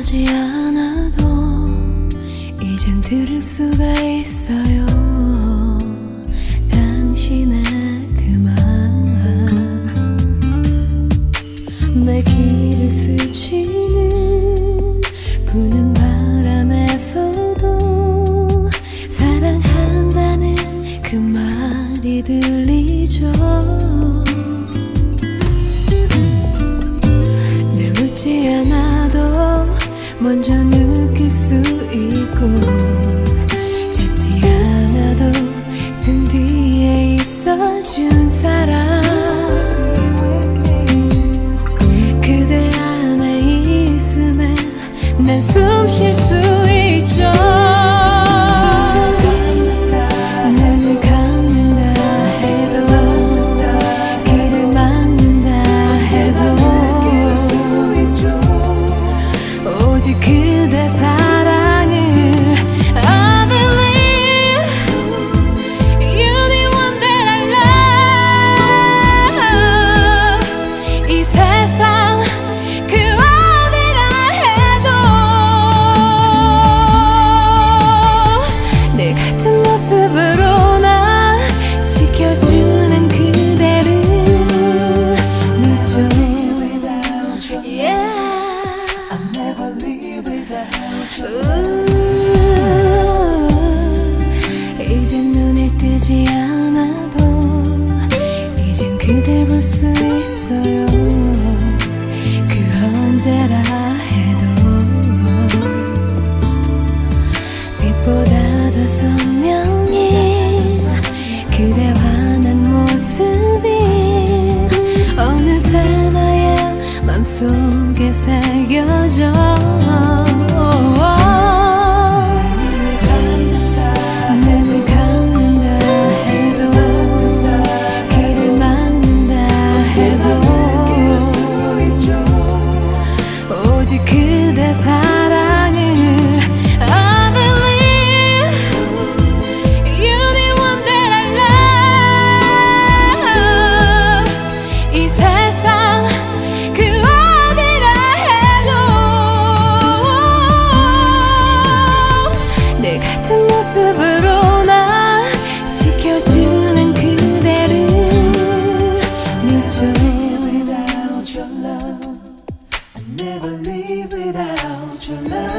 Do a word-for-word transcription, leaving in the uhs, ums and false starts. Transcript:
말하지 않아도 이젠 들을 수가 있어요. 당신의 그 말 내 길을 스치는 부는 바람에서도 사랑한다는 그 말이 들리죠. 늘 묻지 않아도 먼저 느낄 수 있고 찾지 않아도 등 뒤에 있어준 사람 그대 안에 있음에 난 숨 쉴 수 있죠. 눈을 감는다 해도 길을 막는다 해도 오직 그대 사랑을 I believe you're the one that I love. 이 세상 그 어디라 해도 내 같은 모습으로 난 지켜주는 그대를 믿죠. Yeah. 이젠 눈을 뜨지 않아도 이젠 그댈 볼 수 있어요. 그 언제라 해도 빛보다 더 선명히 그대 환한 모습이 어느새 나의 맘속에 새겨져. 눈을 감는다 해도 길을 막는다 해도 오직 그대 사랑을 I believe you're the one that I love. 이 세상 그 어디라 해도 내 같은 모습으로 난 지켜주는 그대를 믿죠. Without your love, I never leave without your love.